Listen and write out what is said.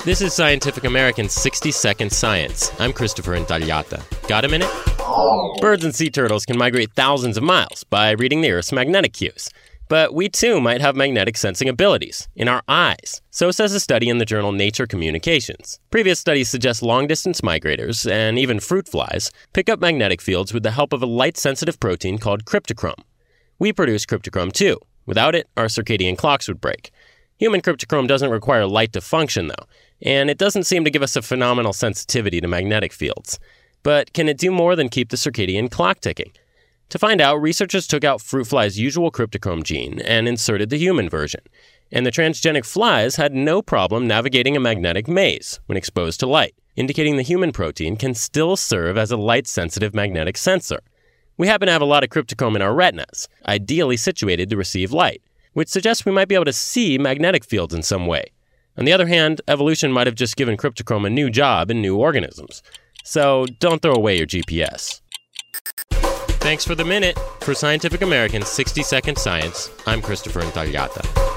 This is Scientific American's 60-Second Science. I'm Christopher Intagliata. Got a minute? Birds and sea turtles can migrate thousands of miles by reading the Earth's magnetic cues. But we too might have magnetic sensing abilities in our eyes. So says a study in the journal Nature Communications. Previous studies suggest long-distance migrators, and even fruit flies, pick up magnetic fields with the help of a light-sensitive protein called cryptochrome. We produce cryptochrome too. Without it, our circadian clocks would break. Human cryptochrome doesn't require light to function, though, and it doesn't seem to give us a phenomenal sensitivity to magnetic fields. But can it do more than keep the circadian clock ticking? To find out, researchers took out fruit flies' usual cryptochrome gene and inserted the human version. And the transgenic flies had no problem navigating a magnetic maze when exposed to light, indicating the human protein can still serve as a light-sensitive magnetic sensor. We happen to have a lot of cryptochrome in our retinas, ideally situated to receive light, which suggests we might be able to see magnetic fields in some way. On the other hand, evolution might have just given cryptochrome a new job in new organisms. So don't throw away your GPS. Thanks for the minute. For Scientific American's 60-Second Science, I'm Christopher Intagliata.